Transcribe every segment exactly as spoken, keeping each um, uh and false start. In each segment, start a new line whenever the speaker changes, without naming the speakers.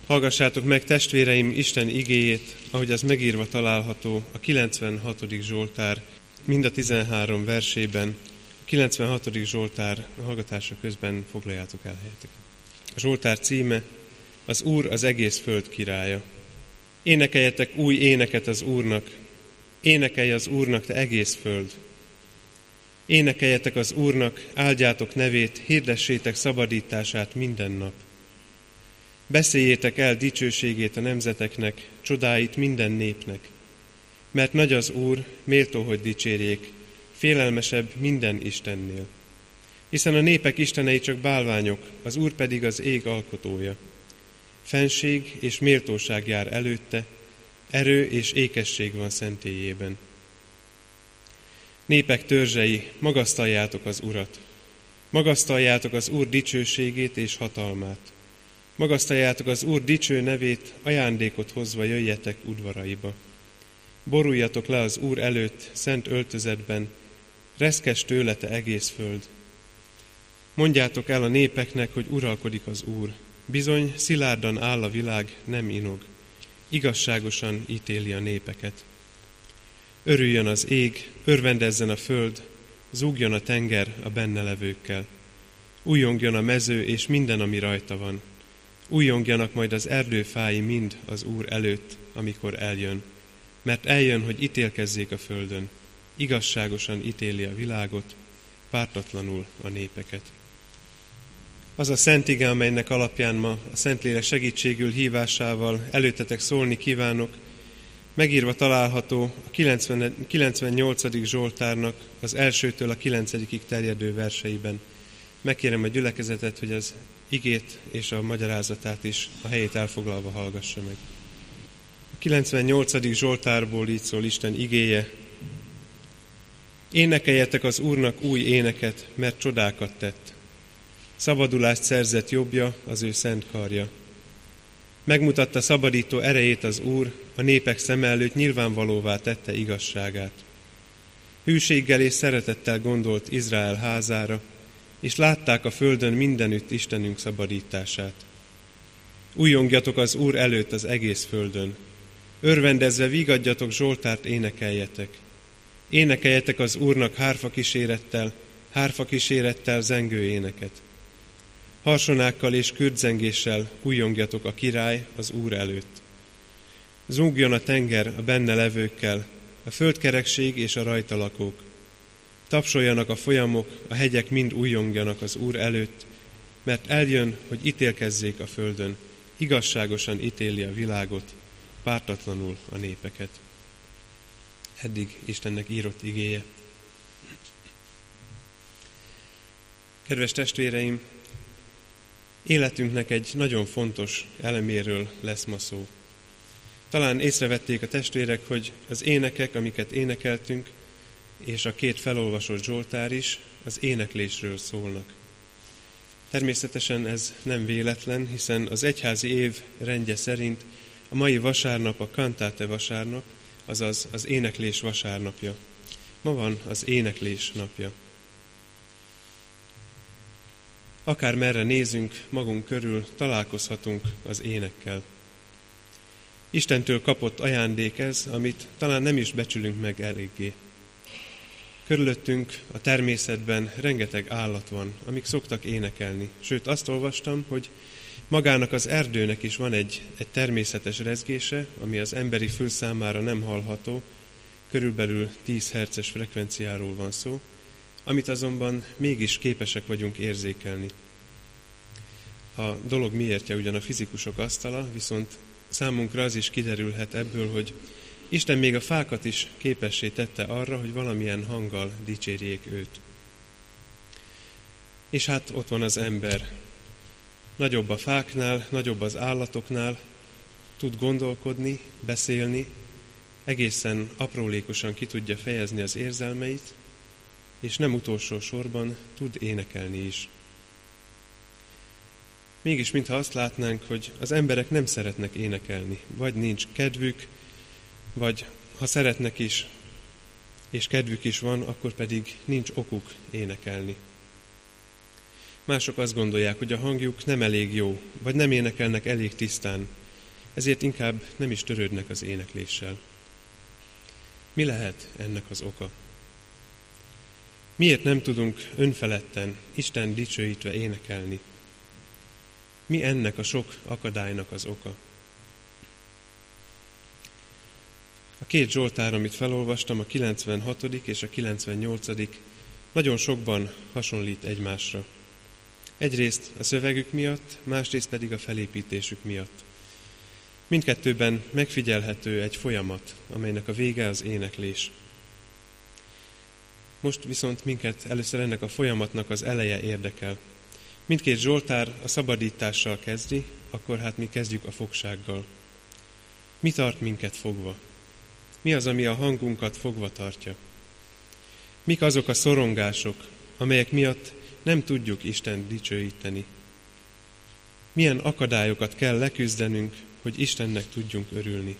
Hallgassátok meg, testvéreim, Isten igéjét, ahogy az megírva található a kilencvenhatodik Zsoltár mind a tizenhárom versében. A kilencvenhatodik Zsoltár hallgatása közben foglaljátok el helyeteket. A Zsoltár címe: Az Úr az egész föld királya. Énekeljetek új éneket az Úrnak, énekelj az Úrnak, te egész föld. Énekeljetek az Úrnak, áldjátok nevét, hirdessétek szabadítását minden nap. Beszéljétek el dicsőségét a nemzeteknek, csodáit minden népnek. Mert nagy az Úr, méltó, hogy dicsérjék, félelmesebb minden istennél. Hiszen a népek istenei csak bálványok, az Úr pedig az ég alkotója. Fenség és méltóság jár előtte, erő és ékesség van szentélyében. Népek törzsei, magasztaljátok az Urat. Magasztaljátok az Úr dicsőségét és hatalmát. Magasztaljátok az Úr dicső nevét, ajándékot hozva jöjjetek udvaraiba. Boruljatok le az Úr előtt, szent öltözetben, reszkes tőle, te egész föld. Mondjátok el a népeknek, hogy uralkodik az Úr. Bizony, szilárdan áll a világ, nem inog. Igazságosan ítéli a népeket. Örüljön az ég, örvendezzen a föld, zúgjon a tenger a benne levőkkel. Újjongjon a mező és minden, ami rajta van. Újjongjanak majd az erdőfái mind az Úr előtt, amikor eljön. Mert eljön, hogy ítélkezzék a földön. Igazságosan ítéli a világot, pártatlanul a népeket. Az a szent ige, amelynek alapján ma a Szentlélek segítségül hívásával előttetek szólni kívánok, megírva található a kilencvennyolcadik Zsoltárnak az elsőtől a kilencedikig terjedő verseiben. Megkérem a gyülekezetet, hogy az igét és a magyarázatát is a helyét elfoglalva hallgassa meg. A kilencvennyolcadik Zsoltárból így szól Isten igéje: Énekeljetek az Úrnak új éneket, mert csodákat tett. Szabadulást szerzett jobbja, az ő szent karja. Megmutatta szabadító erejét az Úr, a népek szeme előtt nyilvánvalóvá tette igazságát. Hűséggel és szeretettel gondolt Izrael házára, és látták a földön mindenütt Istenünk szabadítását. Újjongjatok az Úr előtt az egész földön. Örvendezve vígadjatok, zsoltárt énekeljetek. Énekeljetek az Úrnak hárfa kísérettel, hárfa kísérettel zengő éneket. Harsonákkal és kürtzengéssel újjongjatok a király az Úr előtt. Zúgjon a tenger a benne levőkkel, a földkerekség és a rajta lakók. Tapsoljanak a folyamok, a hegyek mind újjongjanak az Úr előtt, mert eljön, hogy ítélkezzék a földön, igazságosan ítéli a világot, pártatlanul a népeket. Eddig Istennek írott igéje. Kedves testvéreim, életünknek egy nagyon fontos eleméről lesz ma szó. Talán észrevették a testvérek, hogy az énekek, amiket énekeltünk, és a két felolvasott Zsoltár is az éneklésről szólnak. Természetesen ez nem véletlen, hiszen az egyházi év rendje szerint a mai vasárnap a Cantate vasárnap, azaz az éneklés vasárnapja. Ma van az éneklés napja. Akár merre nézünk magunk körül, találkozhatunk az énekkel. Istentől kapott ajándék ez, amit talán nem is becsülünk meg eléggé. Körülöttünk a természetben rengeteg állat van, amik szoktak énekelni. Sőt, azt olvastam, hogy magának az erdőnek is van egy, egy természetes rezgése, ami az emberi fül számára nem hallható, körülbelül tíz hertzes frekvenciáról van szó, amit azonban mégis képesek vagyunk érzékelni. A dolog miértje ugyan a fizikusok asztala, viszont számunkra az is kiderülhet ebből, hogy Isten még a fákat is képessé tette arra, hogy valamilyen hanggal dicsérjék őt. És hát ott van az ember. Nagyobb a fáknál, nagyobb az állatoknál, tud gondolkodni, beszélni, egészen aprólékosan ki tudja fejezni az érzelmeit, és nem utolsó sorban tud énekelni is. Mégis, mintha azt látnánk, hogy az emberek nem szeretnek énekelni, vagy nincs kedvük, vagy ha szeretnek is, és kedvük is van, akkor pedig nincs okuk énekelni. Mások azt gondolják, hogy a hangjuk nem elég jó, vagy nem énekelnek elég tisztán, ezért inkább nem is törődnek az énekléssel. Mi lehet ennek az oka? Miért nem tudunk önfeledten, Isten dicsőítve énekelni? Mi ennek a sok akadálynak az oka? A két Zsoltár, amit felolvastam, a kilencvenhatodik és a kilencvennyolcadik nagyon sokban hasonlít egymásra. Egyrészt a szövegük miatt, másrészt pedig a felépítésük miatt. Mindkettőben megfigyelhető egy folyamat, amelynek a vége az éneklés. Most viszont minket először ennek a folyamatnak az eleje érdekel. Mindkét Zsoltár a szabadítással kezdi, akkor hát mi kezdjük a fogsággal. Mi tart minket fogva? Mi az, ami a hangunkat fogva tartja? Mik azok a szorongások, amelyek miatt nem tudjuk Istent dicsőíteni? Milyen akadályokat kell leküzdenünk, hogy Istennek tudjunk örülni?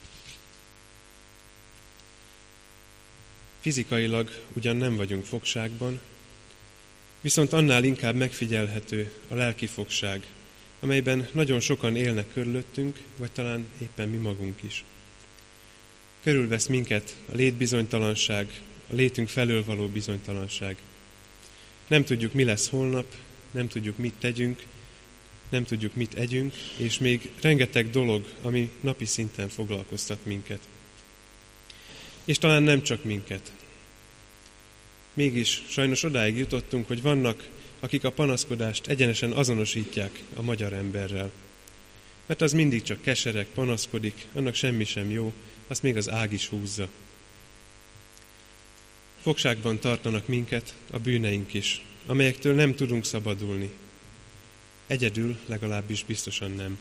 Fizikailag ugyan nem vagyunk fogságban, viszont annál inkább megfigyelhető a lelki fogság, amelyben nagyon sokan élnek körülöttünk, vagy talán éppen mi magunk is. Körülvesz minket a létbizonytalanság, a létünk felől való bizonytalanság. Nem tudjuk, mi lesz holnap, nem tudjuk, mit tegyünk, nem tudjuk, mit együnk, és még rengeteg dolog, ami napi szinten foglalkoztat minket. És talán nem csak minket. Mégis sajnos odáig jutottunk, hogy vannak, akik a panaszkodást egyenesen azonosítják a magyar emberrel. Mert az mindig csak kesereg, panaszkodik, annak semmi sem jó, azt még az ág is húzza. Fogságban tartanak minket a bűneink is, amelyektől nem tudunk szabadulni. Egyedül legalábbis biztosan nem.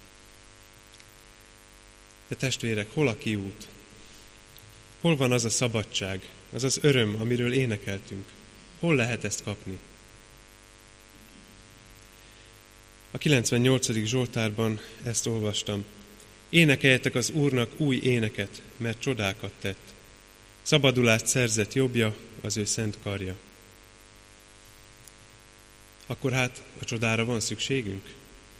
De testvérek, hol a kiút? Hol van az a szabadság, az az öröm, amiről énekeltünk? Hol lehet ezt kapni? A kilencvennyolcadik Zsoltárban ezt olvastam. Énekeljetek az Úrnak új éneket, mert csodákat tett. Szabadulást szerzett jobbja, az ő szent karja. Akkor hát a csodára van szükségünk?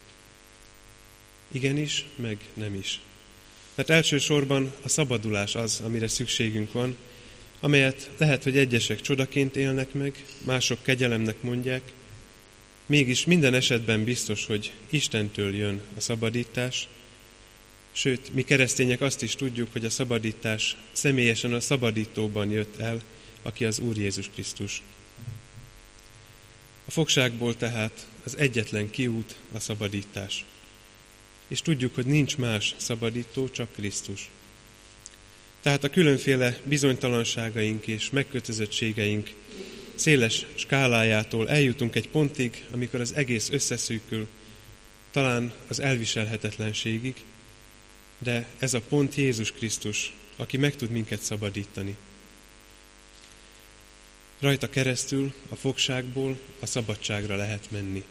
Igenis, meg nem is. Mert elsősorban a szabadulás az, amire szükségünk van, amelyet lehet, hogy egyesek csodaként élnek meg, mások kegyelemnek mondják, mégis minden esetben biztos, hogy Istentől jön a szabadítás, sőt, mi keresztények azt is tudjuk, hogy a szabadítás személyesen a szabadítóban jött el, aki az Úr Jézus Krisztus. A fogságból tehát az egyetlen kiút a szabadítás. És tudjuk, hogy nincs más szabadító, csak Krisztus. Tehát a különféle bizonytalanságaink és megkötözöttségeink széles skálájától eljutunk egy pontig, amikor az egész összeszűkül, talán az elviselhetetlenségig, de ez a pont Jézus Krisztus, aki meg tud minket szabadítani. Rajta keresztül a fogságból a szabadságra lehet menni.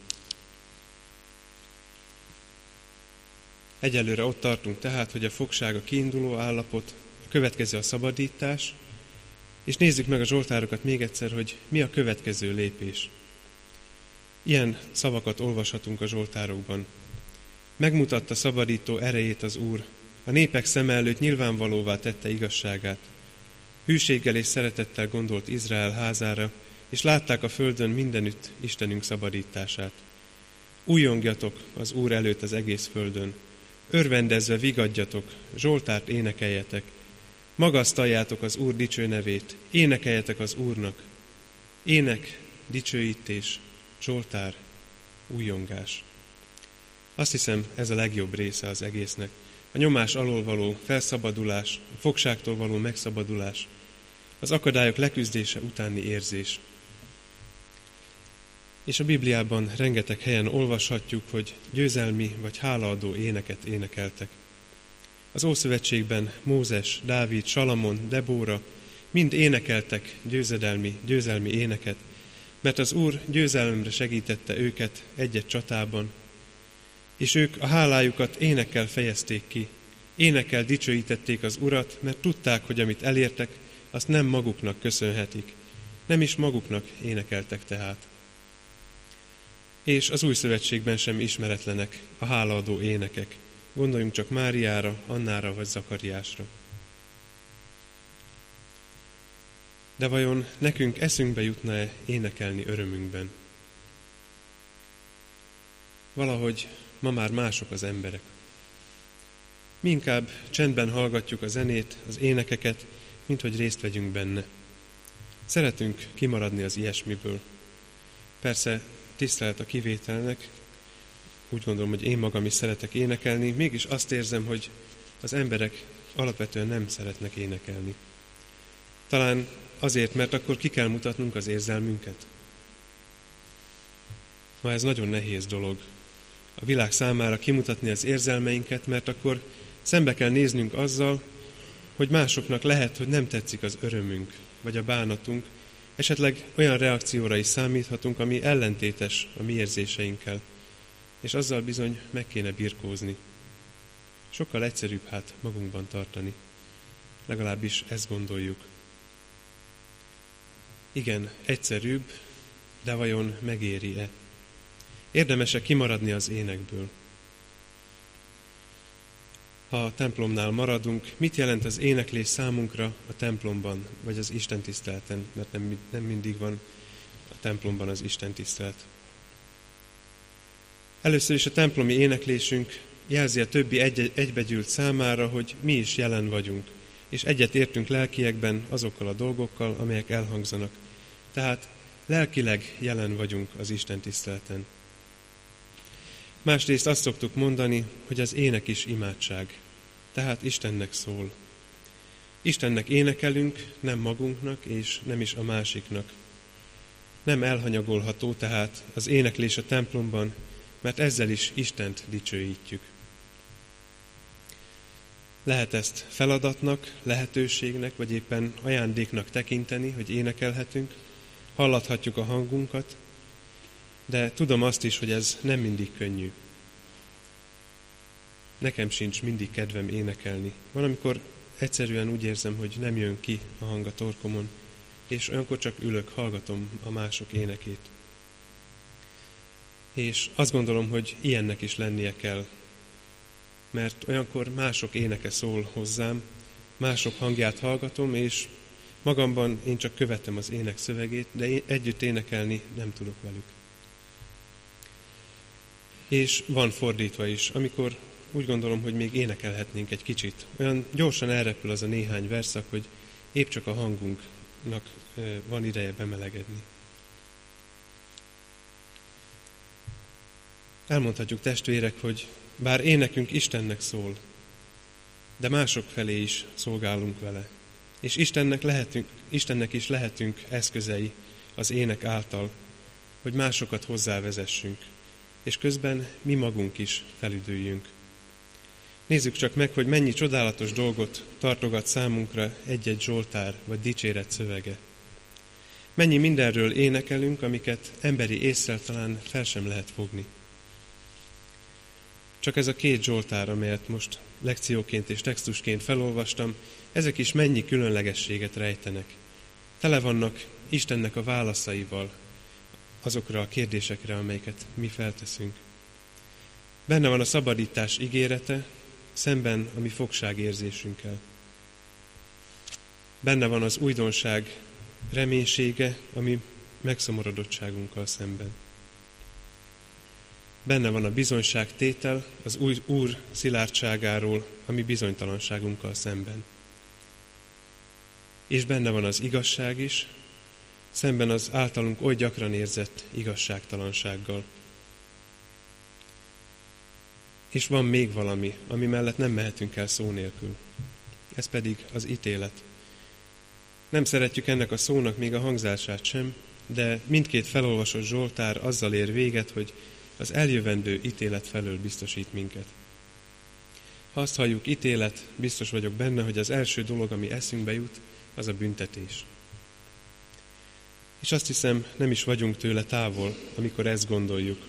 Egyelőre ott tartunk tehát, hogy a fogság a kiinduló állapot, a következő a szabadítás, és nézzük meg a zsoltárokat még egyszer, hogy mi a következő lépés. Ilyen szavakat olvashatunk a zsoltárokban. Megmutatta szabadító erejét az Úr, a népek szeme előtt nyilvánvalóvá tette igazságát. Hűséggel és szeretettel gondolt Izrael házára, és látták a földön mindenütt Istenünk szabadítását. Újjongjatok az Úr előtt az egész földön, örvendezve vigadjatok, zsoltárt énekeljetek, magasztaljátok az Úr dicső nevét, énekeljetek az Úrnak. Ének, dicsőítés, zsoltár, újjongás. Azt hiszem, ez a legjobb része az egésznek. A nyomás alól való felszabadulás, a fogságtól való megszabadulás, az akadályok leküzdése utáni érzés. És a Bibliában rengeteg helyen olvashatjuk, hogy győzelmi vagy hálaadó éneket énekeltek. Az Ószövetségben Mózes, Dávid, Salamon, Debóra mind énekeltek győzedelmi, győzelmi éneket, mert az Úr győzelemre segítette őket egy-egy csatában, és ők a hálájukat énekkel fejezték ki, énekkel dicsőítették az Urat, mert tudták, hogy amit elértek, azt nem maguknak köszönhetik, nem is maguknak énekeltek tehát. És az új szövetségben sem ismeretlenek a hálaadó énekek. Gondoljunk csak Máriára, Annára vagy Zakariásra. De vajon nekünk eszünkbe jutna-e énekelni örömünkben? Valahogy ma már mások az emberek. Mi inkább csendben hallgatjuk a zenét, az énekeket, mint hogy részt vegyünk benne. Szeretünk kimaradni az ilyesmiből. Persze tisztelet a kivételnek, úgy gondolom, hogy én magam is szeretek énekelni, mégis azt érzem, hogy az emberek alapvetően nem szeretnek énekelni. Talán azért, mert akkor ki kell mutatnunk az érzelmünket. Ma ez nagyon nehéz dolog. A világ számára kimutatni az érzelmeinket, mert akkor szembe kell néznünk azzal, hogy másoknak lehet, hogy nem tetszik az örömünk, vagy a bánatunk, esetleg olyan reakcióra is számíthatunk, ami ellentétes a mi érzéseinkkel, és azzal bizony meg kéne birkózni. Sokkal egyszerűbb hát magunkban tartani. Legalábbis ezt gondoljuk. Igen, egyszerűbb, de vajon megéri-e? Érdemes-e kimaradni az énekből? Ha a templomnál maradunk, mit jelent az éneklés számunkra a templomban, vagy az istentiszteleten, mert nem, nem mindig van a templomban az istentisztelet. Először is a templomi éneklésünk jelzi a többi egy- egybegyűlt számára, hogy mi is jelen vagyunk, és egyet értünk lelkiekben azokkal a dolgokkal, amelyek elhangzanak. Tehát lelkileg jelen vagyunk az istentiszteleten. Másrészt azt szoktuk mondani, hogy az ének is imádság, tehát Istennek szól. Istennek énekelünk, nem magunknak és nem is a másiknak. Nem elhanyagolható tehát az éneklés a templomban, mert ezzel is Istent dicsőítjük. Lehet ezt feladatnak, lehetőségnek, vagy éppen ajándéknak tekinteni, hogy énekelhetünk, hallathatjuk a hangunkat, de tudom azt is, hogy ez nem mindig könnyű. Nekem sincs mindig kedvem énekelni. Van, amikor egyszerűen úgy érzem, hogy nem jön ki a hang a torkomon, és olyankor csak ülök, hallgatom a mások énekét. És azt gondolom, hogy ilyennek is lennie kell, mert olyankor mások éneke szól hozzám, mások hangját hallgatom, és magamban én csak követem az ének szövegét, de együtt énekelni nem tudok velük. És van fordítva is, amikor úgy gondolom, hogy még énekelhetnénk egy kicsit. Olyan gyorsan elrepül az a néhány verszak, hogy épp csak a hangunknak van ideje bemelegedni. Elmondhatjuk, testvérek, hogy bár énekünk Istennek szól, de mások felé is szolgálunk vele. És Istennek, lehetünk, Istennek is lehetünk eszközei az ének által, hogy másokat hozzávezessünk, és közben mi magunk is felüdüljünk. Nézzük csak meg, hogy mennyi csodálatos dolgot tartogat számunkra egy-egy zsoltár vagy dicséret szövege. Mennyi mindenről énekelünk, amiket emberi észre talán fel sem lehet fogni. Csak ez a két zsoltár, amelyet most lekcióként és textusként felolvastam, ezek is mennyi különlegességet rejtenek. Tele vannak Istennek a válaszaival azokra a kérdésekre, amelyeket mi felteszünk. Benne van a szabadítás ígérete, szemben a mi fogságérzésünkkel. Benne van az újdonság reménysége, ami megszomorodottságunkkal szemben. Benne van a bizonyságtétel az új Úr szilárdságáról, ami bizonytalanságunkkal szemben. És benne van az igazság is, szemben az általunk oly gyakran érzett igazságtalansággal. És van még valami, ami mellett nem mehetünk el szó nélkül. Ez pedig az ítélet. Nem szeretjük ennek a szónak még a hangzását sem, de mindkét felolvasott zsoltár azzal ér véget, hogy az eljövendő ítélet felől biztosít minket. Ha azt halljuk ítélet, biztos vagyok benne, hogy az első dolog, ami eszünkbe jut, az a büntetés. És azt hiszem, nem is vagyunk tőle távol, amikor ezt gondoljuk.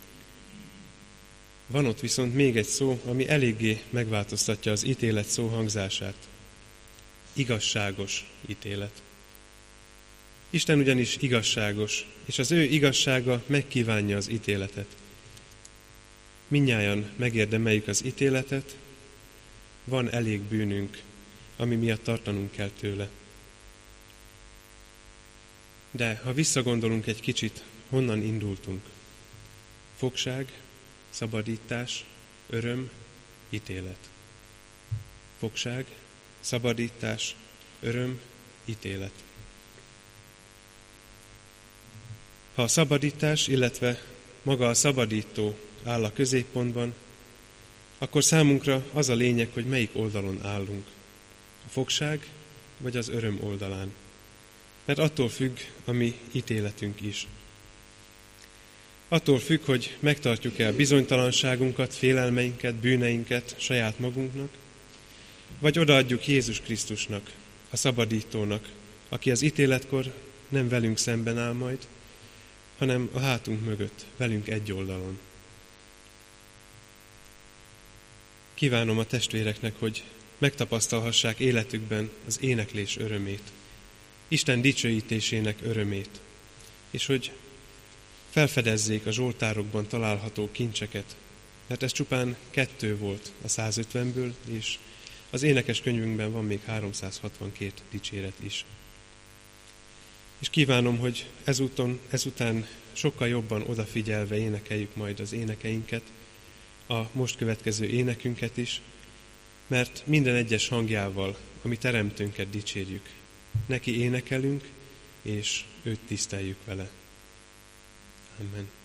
Van ott viszont még egy szó, ami eléggé megváltoztatja az ítélet szó hangzását. Igazságos ítélet. Isten ugyanis igazságos, és az ő igazsága megkívánja az ítéletet. Mindnyájan megérdemeljük az ítéletet, van elég bűnünk, ami miatt tartanunk kell tőle. De ha visszagondolunk egy kicsit, honnan indultunk? Fogság, szabadítás, öröm, ítélet. Fogság, szabadítás, öröm, ítélet. Ha a szabadítás, illetve maga a szabadító áll a középpontban, akkor számunkra az a lényeg, hogy melyik oldalon állunk. A fogság vagy az öröm oldalán. Mert attól függ a mi ítéletünk is. Attól függ, hogy megtartjuk-e a bizonytalanságunkat, félelmeinket, bűneinket saját magunknak, vagy odaadjuk Jézus Krisztusnak, a szabadítónak, aki az ítéletkor nem velünk szemben áll majd, hanem a hátunk mögött, velünk egy oldalon. Kívánom a testvéreknek, hogy megtapasztalhassák életükben az éneklés örömét, Isten dicsőítésének örömét, és hogy felfedezzék a zsoltárokban található kincseket, mert ez csupán kettő volt a százötvenből, és az énekes könyvünkben van még háromszázhatvankét dicséret is. És kívánom, hogy ezúton, ezután sokkal jobban odafigyelve énekeljük majd az énekeinket, a most következő énekünket is, mert minden egyes hangjával, ami teremtőnket dicsérjük, neki énekelünk, és őt tiszteljük vele. Amen.